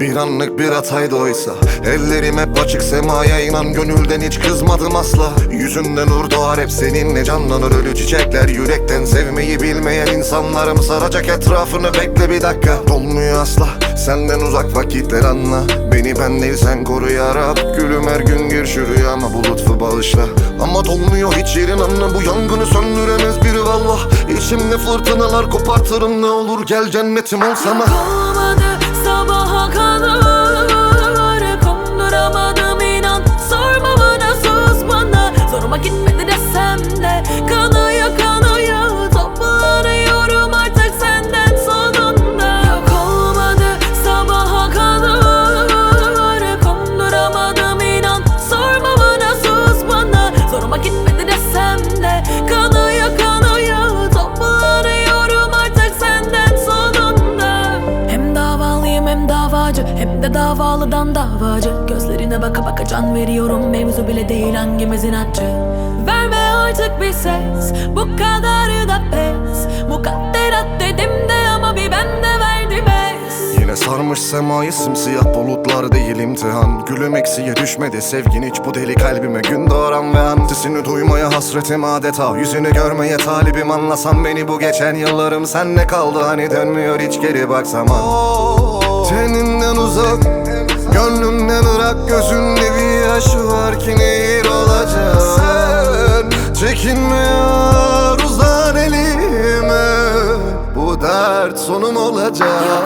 Bir anlık bir hataydı oysa. Ellerim hep açık semaya, inan gönülden hiç kızmadım asla. Yüzünde nur doğar, hep seninle canlanır ölü çiçekler. Yürekten sevmeyi bilmeyen insanlarım saracak etrafını, bekle bir dakika. Dolmuyor asla senden uzak vakitler, anla. Beni ben değil sen koru ya Rab. Gülüm her gün gir şu rüyama, bu lütfu bağışla. Ama dolmuyor hiç yerin, anla. Bu yangını söndüremez biri vallah. İçimde fırtınalar kopartırım, ne olur gel cennetim ol sana. Olmadı sabaha kadar, konduramadım inan. Sorma bana, sus bana, zoruma gitmedi desem de. Kanıyor kanıyor, toplanıyorum artık senden sonunda. Yok olmadı sabaha kadar, konduramadım inan. Sorma bana, sus bana, zoruma gitmedi desem de. Kanıyor kanıyor, toplanıyorum artık senden sonunda. Hem davalıyım hem davacı, hem de davalıdan davacı. Gözlerine baka baka can veriyorum, mevzu bile değil hangimiz inatçı. Verme artık bir ses, bu kadarı da pes. Mukadderat dedim de ama bir ben de verdim es. Yine sarmış semayı simsiyah bulutlar değil imtihan. Gülüm eksiye düşmedi sevgin hiç bu deli kalbime, gün doğuran ve an. Sesini duymaya hasretim adeta, yüzünü görmeye talibim. Anlasan beni bu geçen yıllarım, sen ne kaldı hani dönmüyor hiç geri baksam. Teninden uzak, gönlümden ırak, gözünde bir yaş var ki nehir olacak. Sen çekinme yar, uzan elime, bu dert sonum olacak.